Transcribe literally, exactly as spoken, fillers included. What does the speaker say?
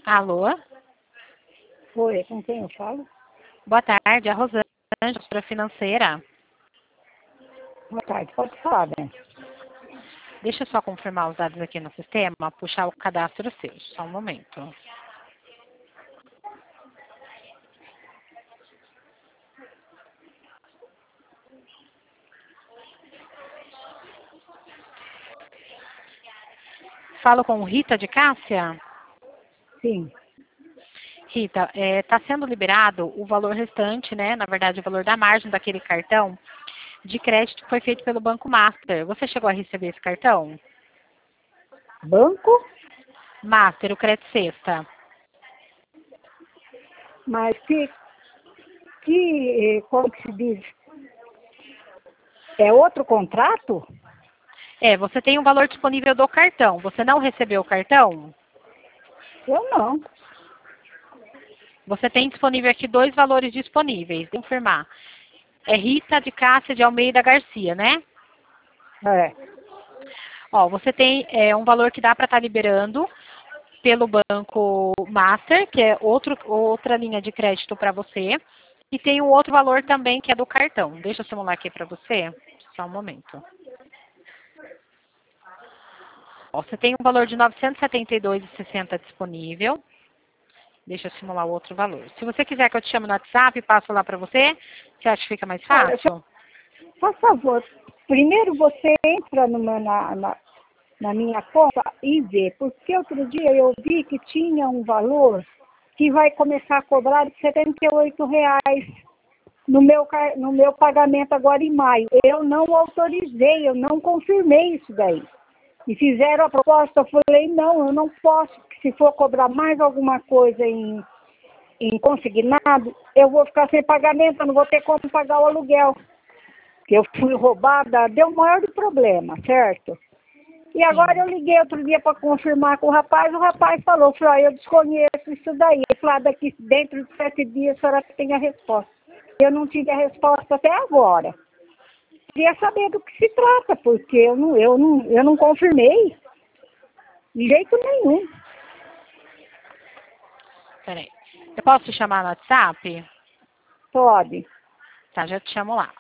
Alô? Oi, com quem eu falo? Boa tarde, a Rosângela, gestora financeira. Boa tarde, pode falar, né? Deixa eu só confirmar os dados aqui no sistema, puxar o cadastro seu. Só um momento. Falo com Rita de Cássia? Sim. Rita, está sendo liberado o valor restante, né? Na verdade, o valor da margem daquele cartão de crédito que foi feito pelo Banco Master. Você chegou a receber esse cartão? Banco? Master, o Crédito Sexta. Mas que, que, como que se diz? É outro contrato? É, você tem um valor disponível do cartão. Você não recebeu o cartão? Eu não. Você tem disponível aqui dois valores disponíveis. Vou confirmar. É Rita de Cássia de Almeida Garcia, né? É. Ó, você tem é, um valor que dá para estar liberando pelo Banco Master, que é outro, outra linha de crédito para você. E tem um outro valor também que é do cartão. Deixa eu simular aqui para você. Só um momento. Ó, você tem um valor de novecentos e setenta e dois reais e sessenta centavos disponível. Deixa eu simular o outro valor. Se você quiser que eu te chame no WhatsApp, passo lá para você. Você acha que fica mais Olha, fácil? por favor, primeiro você entra numa, na, na, na minha conta e vê, porque outro dia eu vi que tinha um valor que vai começar a cobrar de setenta e oito reais no meu, ca- no meu pagamento agora em maio. Eu não autorizei, eu não confirmei isso daí. E fizeram a proposta, eu falei, não, eu não posso, porque se for cobrar mais alguma coisa em, em consignado, eu vou ficar sem pagamento, eu não vou ter como pagar o aluguel. Porque eu fui roubada, deu o maior de problema, certo? E agora Sim. eu liguei outro dia para confirmar com o rapaz, o rapaz falou, falou, ah, eu desconheço isso daí. Ele falou, ah, daqui dentro de sete dias a senhora tem a resposta. Eu não tive a resposta até agora. Queria saber do que se trata, porque eu não, eu não, eu não confirmei de jeito nenhum. Peraí. Eu posso te chamar no WhatsApp? Pode. Tá, já te chamo lá.